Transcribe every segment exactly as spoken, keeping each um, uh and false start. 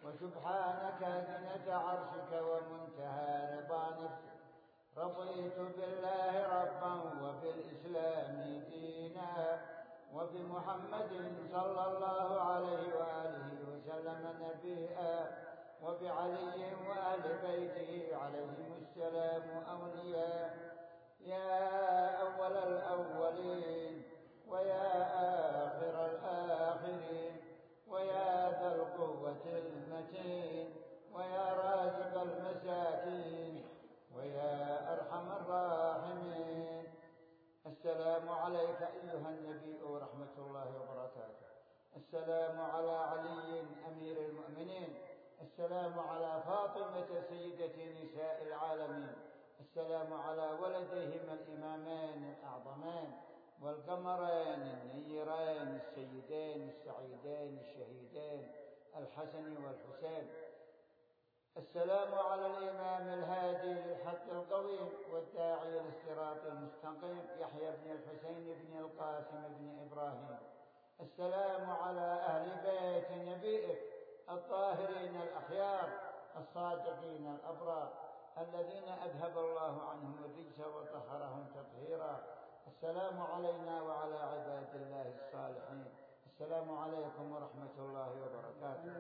وسبحانك زنة عرشك ومنتهى رضا نفسك. رضيت بالله ربا وبالإسلام دينا وبمحمد صلى الله عليه وآله وسلم نبيا وبعلي وأهل بيته عليهم السلام أولياء. يا أول الأولين ويا آخر الآخرين ويا ذا القوة المتين ويا رازق المساكين ويا أرحم الراحمين. السلام عليك أيها النبي ورحمة الله وبركاته. السلام على علي أمير المؤمنين. السلام على فاطمة سيدة نساء العالمين. السلام على ولديهما الإمامين الأعظمين والقمرين النيرين السيدين السعيدين الشهيدين الحسن والحسين. السلام على الإمام الهادي للحق القويم والداعي للصراط المستقيم يحيى بن الحسين بن القاسم بن إبراهيم. السلام على أهل بيت نبيك الطاهرين الأخيار الصادقين الأبرار الذين أذهب الله عنهم الرجس وطهرهم تطهيرا. السلام علينا وعلى عباد الله الصالحين. السلام عليكم ورحمة الله وبركاته.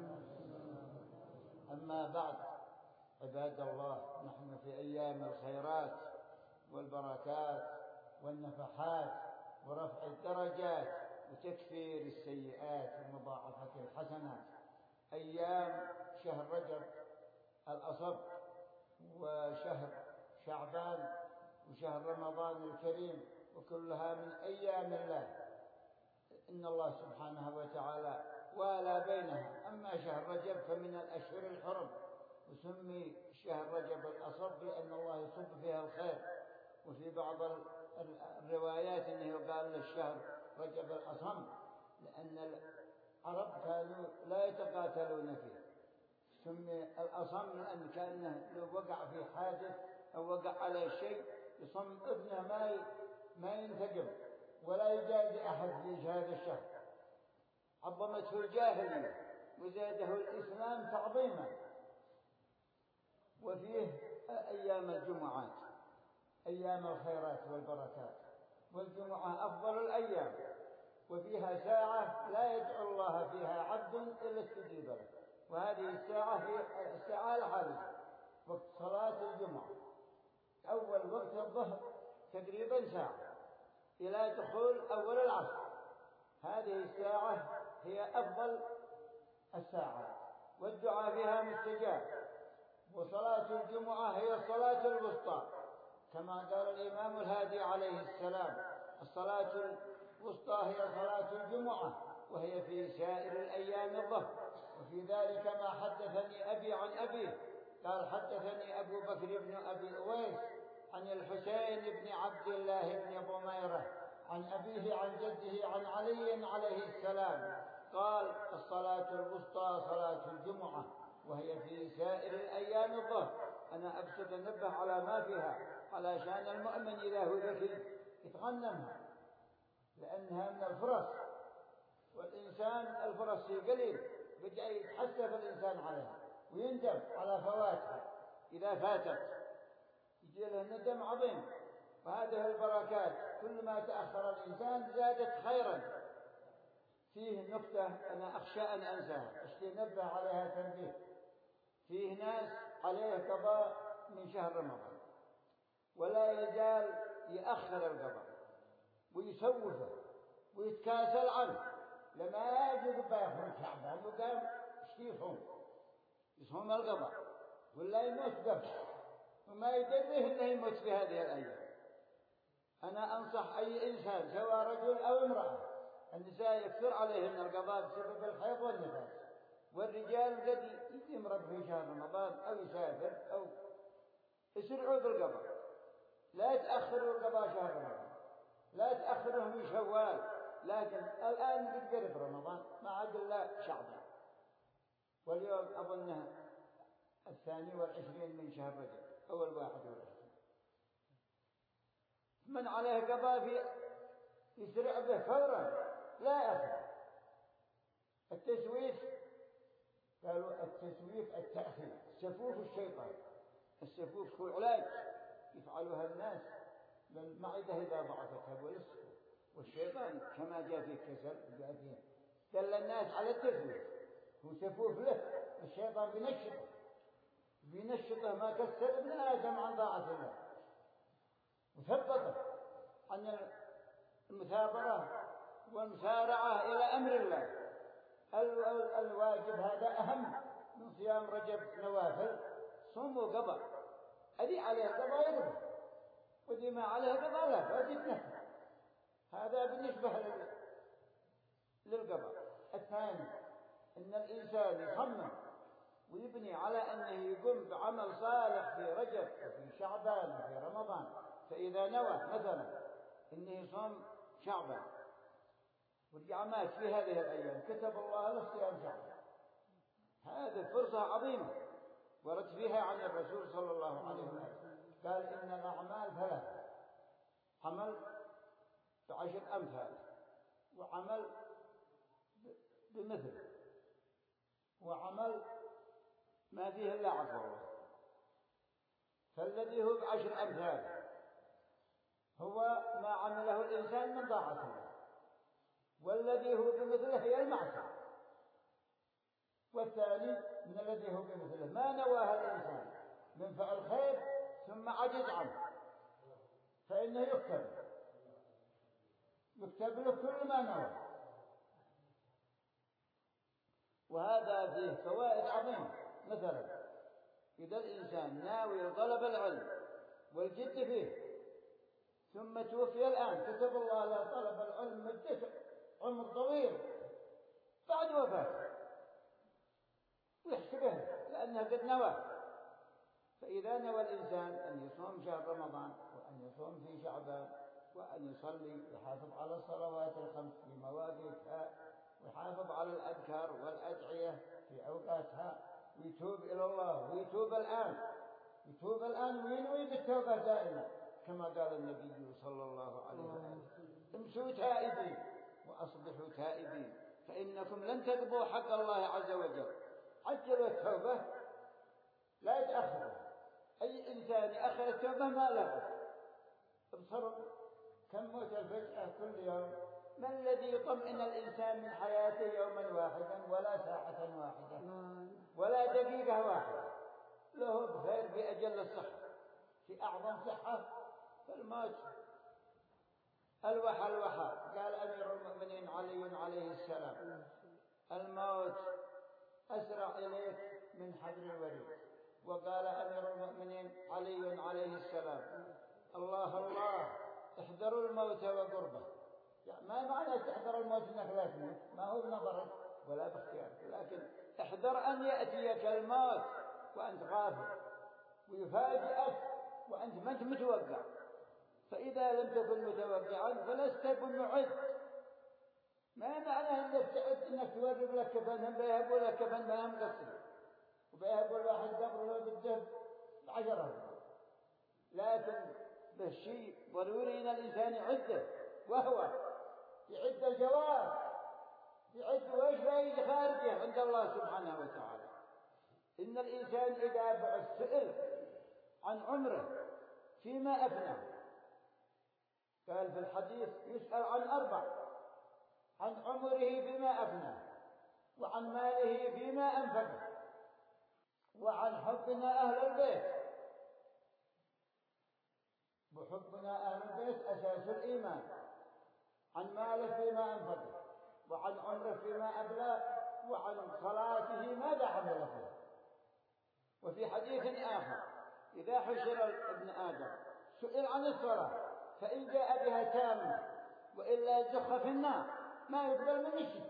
أما بعد، عباد الله، نحن في أيام الخيرات والبركات والنفحات ورفع الدرجات وتكفير السيئات ومضاعفة الحسنات. أيام شهر رجب الأصب وشهر شعبان وشهر رمضان الكريم، وكلها من أيام الله. إن الله سبحانه وتعالى والى بينها. أما شهر رجب فمن الأشهر الحرم، وسمي شهر رجب الأصب لأن الله يصب فيها الخير. وفي بعض الروايات أنه قال للشهر رجب الأصم لأن العرب كانوا لا يتقاتلون فيه. سمي الأصم لأن كأنه لو وقع في حادث أو وقع عليه شيء يصم ابنه ما ما ينتقم ولا يجازي أحد في هذا الشهر. عظمته الجاهلية وزاده الإسلام تعظيما. وفيه أيام الجمعات، أيام الخيرات والبركات، والجمعة أفضل الأيام، وفيها ساعة لا يدعو الله فيها عبد إلا استجيب له. وهذه الساعة هي الساعة الحالية وقت صلاة الجمعة. أول وقت الظهر تقريبا ساعة إلى دخول أول العصر. هذه الساعة هي أفضل الساعات والدعاء فيها مستجاب. وصلاة الجمعة هي الصلاة الوسطى كما قال الإمام الهادي عليه السلام: الصلاة الوسطى هي صلاة الجمعة، وهي في سائر الأيام الظهر. وفي ذلك ما حدثني أبي عن أبيه قال: حدثني أبو بكر بن أبي أويس عن الحسين بن عبد الله بن ضميرة عن أبيه عن جده عن علي عليه السلام قال: الصلاة الوسطى صلاة الجمعة، وهي في سائر الأيام الظهر. أنا أقصد أنبه على ما فيها علشان المؤمن إذا هو ذكي يتغنمها، لأنها من الفرص، والإنسان الفرص هي قليل، بدأ يتحسف الإنسان عليها ويندم على فواتها. إذا فاتت يجي له ندم عظيم. وهذه البركات كل ما تأخر الإنسان زادت خيرا. فيه نقطة أنا أخشى أن أنساها، أشتي نبه عليها تنبيه. فيه ناس عليه قضاء من شهر رمضان ولا يزال يأخر القضاء ويسوفه ويتكاسل عنه لما يجب بيخرج شعبان وقام يشتيفهم يصوم القضاء ولا يموت قبل وما يدريه أنه يموت في هذه الأيام. أنا أنصح أي إنسان سواء رجل أو امرأة، النساء يكثر عليهن القضاء بسبب الحيض والنفاس، والرجال قد يمرض في شهر رمضان أو يسافر أو يسرعوا بالقضاء. لا تأخروا القضاء شهر رمضان، لا تأخروه من شوال، لكن الآن قد قرب رمضان ما عاد إلا شعبان، واليوم أظنها الثاني والعشرين من شهر رجب أو الواحد والعشرين. من عليه قضاء في يسرع به فورا لا أخر. التسويف قالوا والتسويف التأخير. سفوف الشيطان، السفوف هو علاج يفعلها الناس للمعدة إذا ضعفتها والسفوف، والشيطان كما جاء في كسل جاء فيه دل الناس على التسويف، هو سفوف له. الشيطان بينشطه بينشطه ما كسر ابن آدم عن طاعة الله وثبطه عن المثابرة والمسارعة إلى أمر الله. الواجب هذا أهم من صيام رجب نوافل. صوم وقضاء، أدي عليه قضاء يقضى، ودي ما عليه قضاء لا فأدي تنفذ. هذا بالنسبة للقضاء. الثاني إن الإنسان يصمم ويبني على أنه يقوم بعمل صالح في رجب وفي شعبان وفي رمضان. فإذا نوى مثلا إنه يصوم شعبان ورجع مات في هذه الأيام كتب الله له صيام شعبان. هذه فرصة عظيمة ورد فيها عن الرسول صلى الله عليه وسلم قال إن الأعمال ثلاثة: عمل بعشر أمثال، وعمل بمثل، وعمل ما فيه إلا عفو الله. فالذي هو بعشر أمثال هو ما عمله الإنسان من طاعة الله، والذي هو بمثله هي المعصية، والثاني من الذي هو بمثله ما نواه الإنسان من فعل خير ثم عجز عنه فإنه يكتب يكتب له كل ما نواه. وهذا فيه فوائد عظيمة. مثلا إذا الإنسان ناوي طلب العلم والجد فيه ثم توفي الآن كتب الله له طلب العلم مدته عمر طويل بعد وفاته ويحسبه لأنه قد نوى. فإذا نوى الإنسان أن يصوم شهر رمضان وأن يصوم في شعبان وأن يصلي ويحافظ على الصلوات الخمس في مواقيتها ويحافظ على الأذكار والأدعية في أوقاتها ويتوب إلى الله ويتوب الآن يتوب الآن وينوي بالتوبة دائما كما قال النبي صلى الله عليه وسلم: امسوا تائبين وأصبحوا تائبين فإنكم لن تقضوا حق الله عز وجل. عجلوا التوبة لا يتأخروا. أي إنسان يأخر التوبة ما له. ابصروا كم موت الفجأة كل يوم. ما الذي يطمئن الإنسان من حياته يوما واحدا ولا ساعة واحدة ولا دقيقة واحدة؟ له بخير في أجل الصحة، في أعظم صحة فالموت. الوحى الوحى قال أمير المؤمنين علي عليه السلام: الموت أسرع إليك من حبل الوريد. وقال أمير المؤمنين علي عليه السلام: الله الله احذروا الموت وقربه. يعني ما معنى تحذر الموت انك لا تموت، ما هو بنظرك ولا باختيارك، لكن احذر أن يأتيك الموت وأنت غافل ويفاجئك وأنت ما أنت متوقع. فإذا لم تكن متوقعا فلست بمعد. ما معنى أنك تعد أنك تورب لك كفن، هم بيهبوا لك كفن ما هم قصر وبيهبوا الواحد قبر له بالدهب عشرة. لكن بالشيء ضروري أن الإنسان يعده، وهو يعد الجواب، يعد وإيش لا يجي خارجه عند الله سبحانه وتعالى. إن الإنسان إذا بعث سئل عن عمره فيما أفنى. قال في الحديث: يسأل عن أربع: عن عمره فيما أفنى، وعن ماله فيما أنفقه، وعن حبنا أهل البيت. وحبنا أهل البيت أساس الإيمان. عن ماله فيما أنفقه، وعن عمره فيما أبلى، وعن صلاته ماذا عمل فيه. وفي حديث آخر: إذا حشر ابن آدم سئل عن الصلاة فإن جاء بها تامة وإلا زخ في النار ما يقبل من شيء.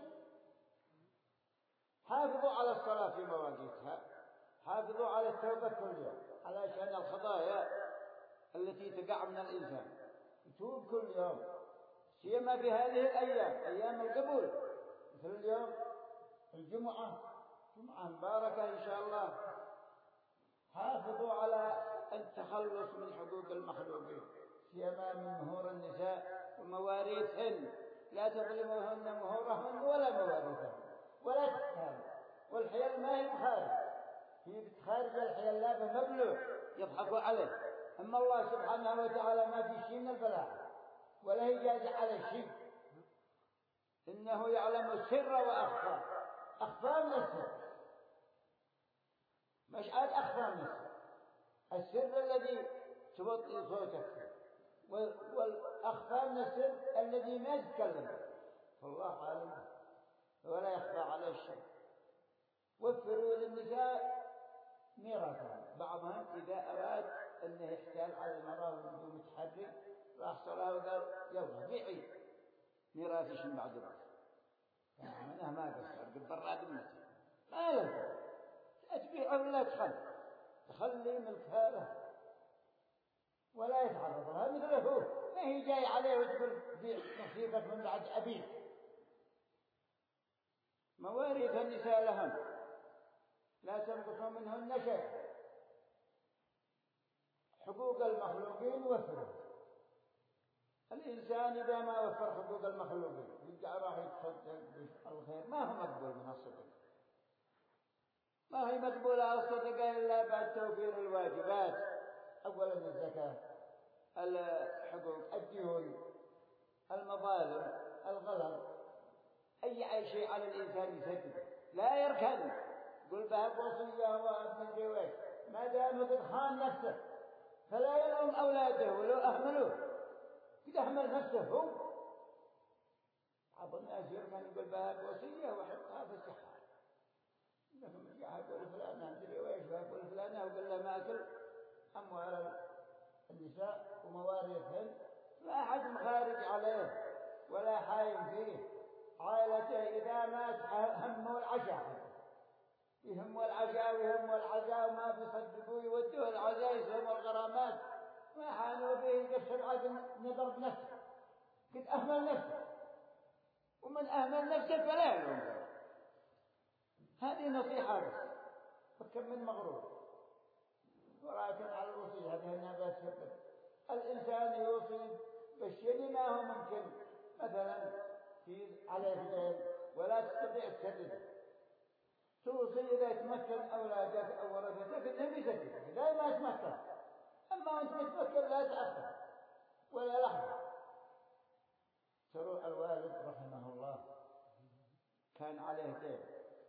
حافظوا على الصلاة في مواقيتها، حافظوا على التوبة كل يوم علشان الخطايا التي تقع من الإنسان يتوب كل يوم، سيما في هذه الأيام أيام القبول مثل اليوم الجمعة، جمعة مباركة إن شاء الله. حافظوا على التخلص من حقوق المخلوقين، سيما من مهور النساء ومواريثهن. لا تظلموهن مهورهن ولا مواريثهن ولا تتهان. والحيل ما هي بخارج، جلابه مبلوع يضحكوا عليه. أما الله سبحانه وتعالى ما في شيء من البلاء ولا هي جازع على شيء، إنه يعلم السر وأخفى. أخفى من السر، مش عاد أخفى من السر، السر الذي توطي صوتك، والأخفى من السر الذي ما يتكلم، فالله عالم ولا يخفى عليه شيء. وفروا للنساء ميراثهم، بعضهم إذا أراد أنه يحتال على المرأة وهو متحرك راح صلاة وقال يلا بيعي ميراثش من بعد راس، أنا ما قصر قد برا دمته ما لك تبيعه ولا تخل تخلي ملكها له ولا يتعرض لها مثله، ما هي جاي عليه وتقول بيع نصيبك من بعد أبيك. مواريث النساء لهم لا تنقصوا منهن شيء. حقوق المخلوقين وفروا. الإنسان إذا ما وفر حقوق المخلوقين يرجع راح يتصدق بالخير، ما هو مقبول من الصدقة، ما هي مقبولة الصدقة إلا بعد توفير الواجبات. أولا الزكاة، الحقوق، الديون، المظالم، الغلط، أي شيء على الإنسان يسدده، لا يركن قل بها وصية وابن الجواز ما دام قد خان نفسه فلا يلوم أولاده ولو أهملوه، قد أهمل نفسه هو. بعض الناس يركن يقول بها وصية وحطها في السحار، إنكم جاء يقول فلانة أدري وإيش ويقول فلانة وقال له ما أكل أموال النساء ومواريثهن، لا أحد مخارج عليه ولا حايم فيه. عائلته إذا مات همه العشاء، يهموا العشاء ويهموا العزاء وما بيصدقوا يودوا العزاء يسهموا الغرامات، ما حانوا به يقفل عقل نظر بنفسه، قد أهمل نفسه، ومن أهمل نفسه فلا يلوم. هذه نصيحة بس، فكم من مغرور ولكن على الوصي هذه النبات سبب الإنسان يوصي بالشيء ما هو ممكن، مثلا في عليه دين ولا تستطيع تسدده، توصي إذا تمكن أولادك أو ورثتك إنهم يسددوا إذا ما تمكن، أما أنت متمكن لا تأخر ولا لحظة. تروح الوالد رحمه الله كان عليه دين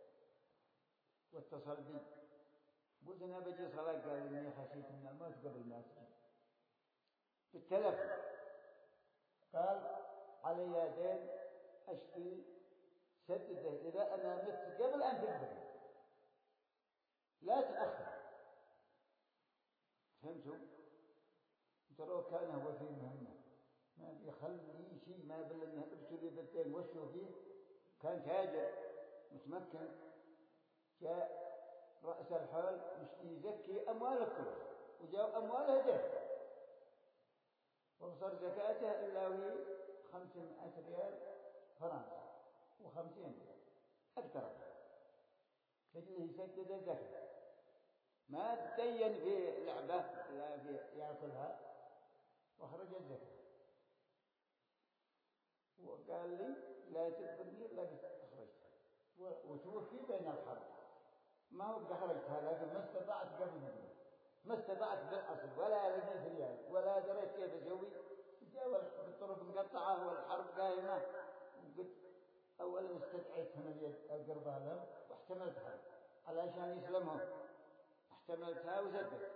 واتصل بي قلت أنا بجي صلاة، قال إني خشيت من الموت قبل ما أسجد بالتلفون، قال علي دين أشكي سدده إذا أنا مت قبل أن تقبل لا تأخر. فهمتوا؟ ترى كان هو في مهمة ما بيخلي شيء، ما بل أنه ابتلي بالدين وشوا فيه، كان تاجر متمكن، جاء رأس الحال مش يزكي أمواله كلها وجاء أمواله ده وبصر زكاته إلا وهي خمسمائة ريال فرنسا وخمسين ريال أكثر، فجله يسدد الزكاة ما تدين في لعبة لا في يأكلها، وخرج الزكاة وقال لي لا تذكرني إلا أخرجتها، وتوفي بين الحرب ما هو بخرجتها، لكن ما استطعت قبل مدينة، ما استطعت بالأصل ولا لقيت ريال ولا دريت كيف أسوي، جاء بالطرق مقطعة والحرب قائمة، وقلت أولا استدعيتهم القربة لهم واحتملتها علشان يسلمهم، احتملتها وزدت.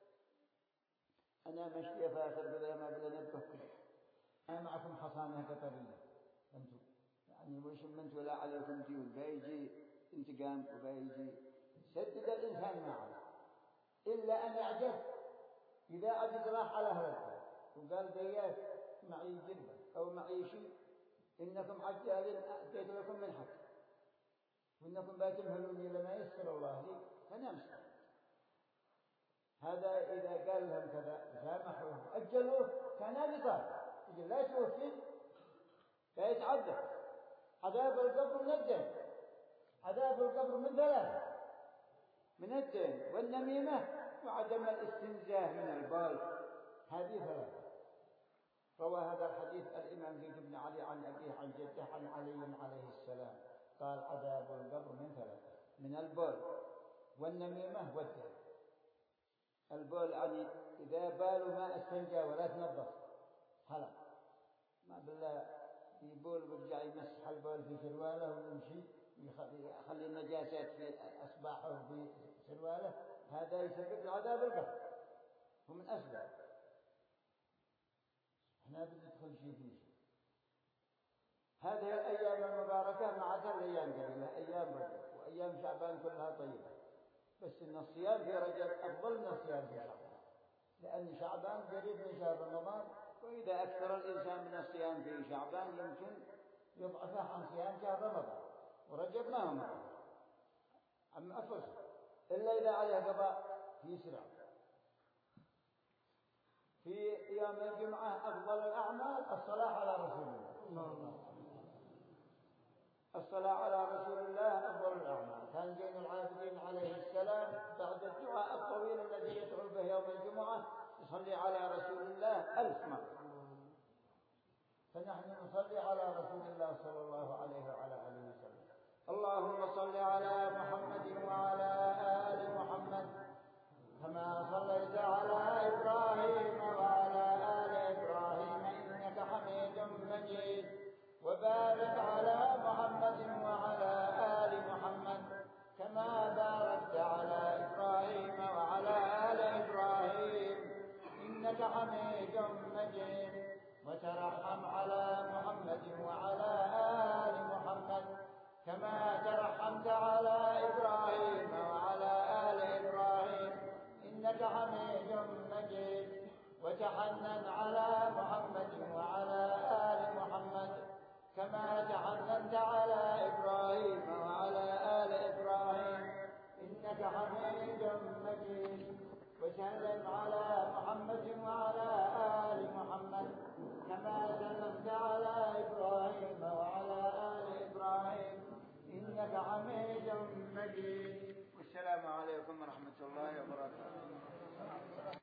أنا مشي فاخر بلا ما بلا نبهكم، أنا معكم حصانة قطرية أنتم يعني وش منت ولا عليكم ديون، بيجي انتقام وبيجي سدد الإنسان معه إلا أن يعجز، إذا عجز راح على هذا وقال ديات معي جربة أو معي شيء إنكم عجالين أعطيت لكم من حق وإنكم باتمهلوني لما يسر الله لي فنمسك. هذا إذا قال لهم كذا سامحوه أجلوه كان بطار يقول لا توفي لا يتعذب. عذاب القبر من الدين، عذاب القبر من ثلاثة، من الدين والنميمة وعدم الاستنزاه من البول، هذه ثلاثة. روى هذا الحديث الإمام زيد بن علي عن أبيه عن جده عن علي عليه السلام قال عذاب القبر من ثلاثة، من البول والنميمة والدين. البول يعني إذا بالوا ما استنجى ولا تنظف هلا ما بالله يبول ويرجع يمسح البول في سرواله ويمشي يخلي النجاسات في أصباحه وفي سرواله، هذا يسبب عذاب القبر ومن أسباب. احنا بندخل شيء في شيء. هذه الأيام المباركة مع الأيام قليلة، أيام رجب وأيام شعبان كلها طيبة، بس إن الصيام في رجب أفضل من الصيام في شعبان، لأن شعبان قريب من شهر رمضان، وإذا أكثر الإنسان من الصيام في شعبان يمكن يضعفه عن صيام شهر رمضان، ورجب ما هو مرة أما أفضل إلا إذا عليه قضاء يسرع. في يوم الجمعة أفضل الأعمال الصلاة على رسول الله، الصلاة على رسول الله أفضل الأعمال. كان زين العابدين عليه السلام بعد الدعاء الطويل الذي يدعو به يوم الجمعة يصلي على رسول الله ألف مرة، فنحن نصلي على رسول الله صلى الله عليه وعلى آله وسلم. اللهم صل على محمد وعلى آل محمد كما صليت على إبراهيم وعلى آل إبراهيم إنك حميد مجيد، وبارك على محمد وعلى آل محمد كما باركت على إبراهيم وعلى آل إبراهيم إنك حميد مجيد، وترحم على محمد وعلى آل محمد كما ترحمت على إبراهيم وعلى آل إبراهيم إنك حميد مجيد، وتحنن على محمد وعلى آل محمد كما تحننت على إبراهيم وعلى آل إبراهيم إنك حميد مجيد، وسلم على محمد وعلى آل محمد كما سلمت على إبراهيم وعلى آل إبراهيم إنك حميد مجيد. والسلام عليكم ورحمة الله وبركاته.